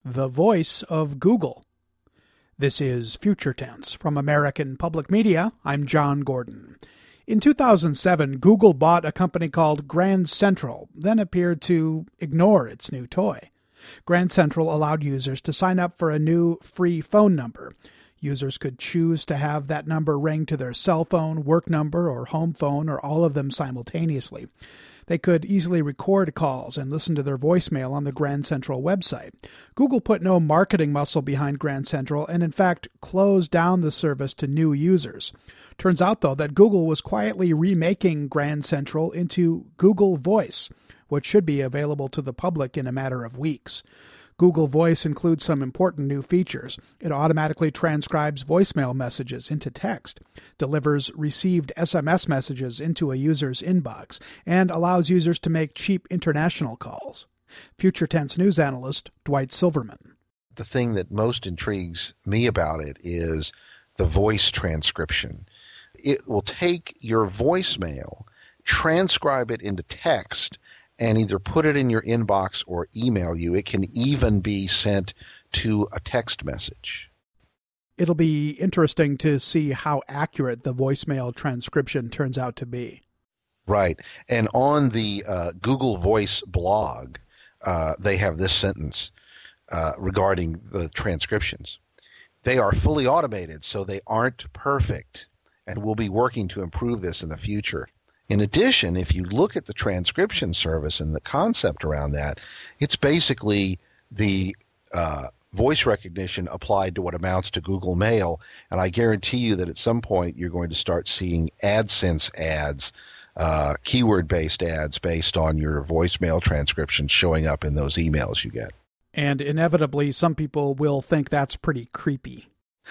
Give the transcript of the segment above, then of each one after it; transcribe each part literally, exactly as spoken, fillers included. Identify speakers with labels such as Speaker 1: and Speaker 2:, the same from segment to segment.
Speaker 1: the voice of Google. This is Future Tense from American Public Media. I'm John Gordon. In two thousand seven, Google bought a company called Grand Central, then appeared to ignore its new toy. Grand Central allowed users to sign up for a new free phone number. Users could choose to have that number ring to their cell phone, work number, or home phone, or all of them simultaneously. They could easily record calls and listen to their voicemail on the Grand Central website. Google put no marketing muscle behind Grand Central and, in fact, closed down the service to new users. Turns out, though, that Google was quietly remaking Grand Central into Google Voice, which should be available to the public in a matter of weeks. Google Voice includes some important new features. It automatically transcribes voicemail messages into text, delivers received S M S messages into a user's inbox, and allows users to make cheap international calls. Future Tense news analyst Dwight Silverman.
Speaker 2: The thing that most intrigues me about it is the voice transcription. It will take your voicemail, transcribe it into text, and either put it in your inbox or email you. It can even be sent to a text message.
Speaker 1: It'll be interesting to see how accurate the voicemail transcription turns out to be.
Speaker 2: Right. And on the uh, Google Voice blog, uh, they have this sentence uh, regarding the transcriptions. They are fully automated, so they aren't perfect, and we'll be working to improve this in the future. In addition, if you look at the transcription service and the concept around that, it's basically the uh, voice recognition applied to what amounts to Google Mail. And I guarantee you that at some point you're going to start seeing AdSense ads, uh, keyword-based ads based on your voicemail transcription showing up in those emails you get.
Speaker 1: And inevitably, some people will think that's pretty creepy.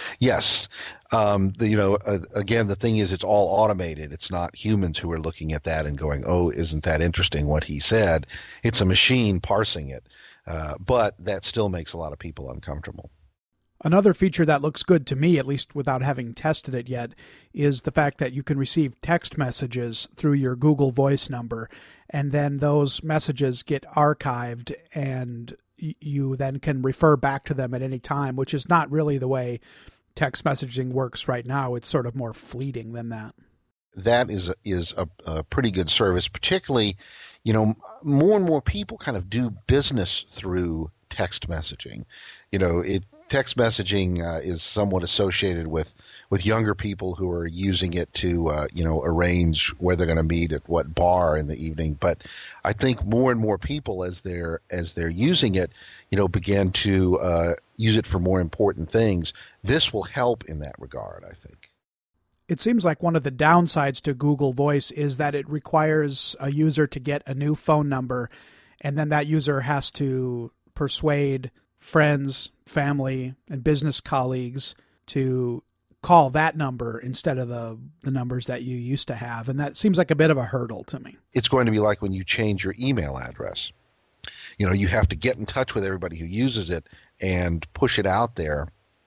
Speaker 2: Yes. Um, the, you know, uh, again, the thing is it's all automated. It's not humans who are looking at that and going, oh, isn't that interesting what he said? It's a machine parsing it. Uh, but that still makes a lot of people uncomfortable.
Speaker 1: Another feature that looks good to me, at least without having tested it yet, is the fact that you can receive text messages through your Google Voice number, and then those messages get archived and you then can refer back to them at any time, which is not really the way text messaging works right now. It's sort of more fleeting than that.
Speaker 2: That is a, is a, a pretty good service, particularly, you know, more and more people kind of do business through text messaging. You know, it text messaging uh, is somewhat associated with, with younger people who are using it to, uh, you know, arrange where they're going to meet at what bar in the evening. But I think more and more people, as they're as they're using it, you know, begin to uh, use it for more important things. This will help in that regard, I think.
Speaker 1: It seems like one of the downsides to Google Voice is that it requires a user to get a new phone number, and then that user has to persuade friends, family, and business colleagues to call that number instead of the, the numbers that you used to have. And that seems like a bit of a hurdle to me.
Speaker 2: It's going to be like when you change your email address. You know, you have to get in touch with everybody who uses it and push it out there.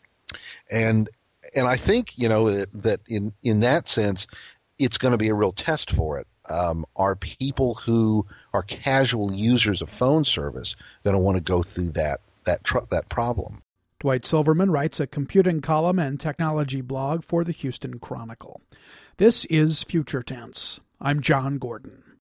Speaker 2: And and I think, you know, that, that in, in that sense, it's going to be a real test for it. Um, are people who are casual users of phone service going to want to go through that that tr- that problem?
Speaker 1: Dwight Silverman writes a computing column and technology blog for the Houston Chronicle. This is Future Tense. I'm John Gordon.